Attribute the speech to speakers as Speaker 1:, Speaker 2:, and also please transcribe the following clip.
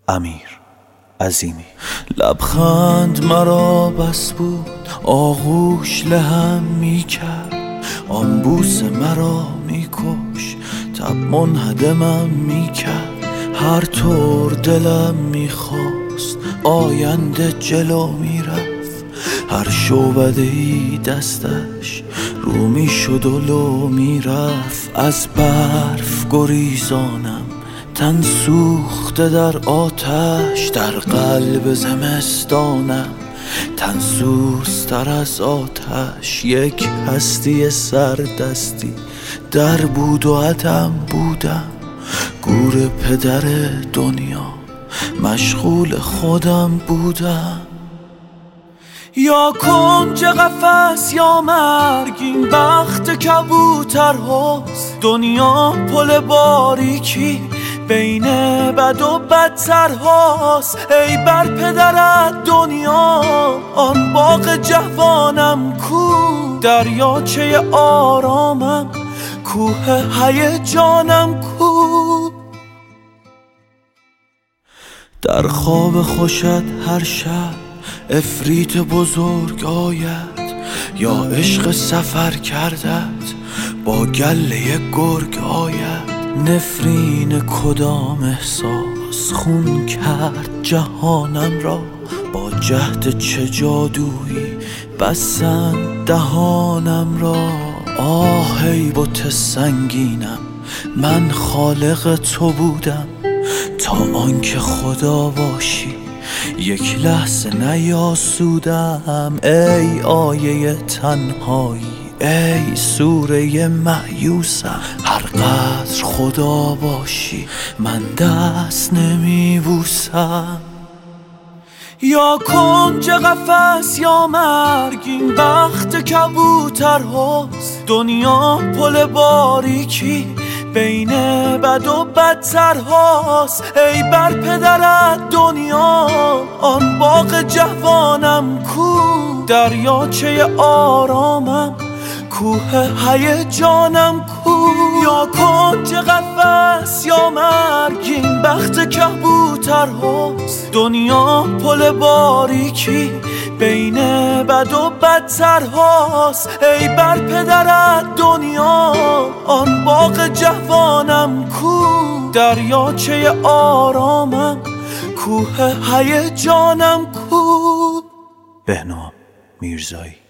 Speaker 1: امیر عظیمی. لبخند مرا بس بود، آغوش لهم می کرد، آن بوس مرا می کش، تب منهدمم می کرد. هر طور دلم می خواست آینده جلو می رفت، هر شعبده‌ای دستش رو می شد و لو می رفت. از برف گریزانم تن سوخته در آتش، در قلب زمستانم تن سوزتر از آتش. یک هستی سردستی در بود و عدم بودم، گور پدر دنیا مشغول خودم بودم. یا کنج قفس یا مرگ، این بخت کبوترهاست. دنیا پل باریکی بین بد و بدترهاست. ای بر پدرت دنیا، آن باغ جوانم کو، دریاچه آرامم، کوه هیجانم کو. در خواب خوشت هر شب عفریت بزرگ آید، یا عشق سفر کردت با گله گرگ آید. نفرین کدام احساس خون کرد جهانم را، با جهد چه جادویی بستند دهانم را. آه ای بت سنگینم، من خالق تو بودم، تا آنکه خدا باشی یک لحظه نیاسودم. ای آیه تنهایی، ای سوره مأیوسم، هر قدر خدا باشی من دست نمیبوسم. یا کنج قفس یا مرگ، این بخت کبوترهاست. دنیا پل باریکی بین بد و بدترهاست. ای بر پدرت دنیا، آن باغ جوانم کو، دریاچه آرامم، کوه هیجانم کو. یا کنج قفس یا مرگ، این بخت کبوترهاست. دنیا پل باریکی بین بد و بدترهاست. ای بر پدرت دنیا، آن باغ جوانم کو، دریاچه آرامم، کوه هیجانم کو. بهنام میرزایی.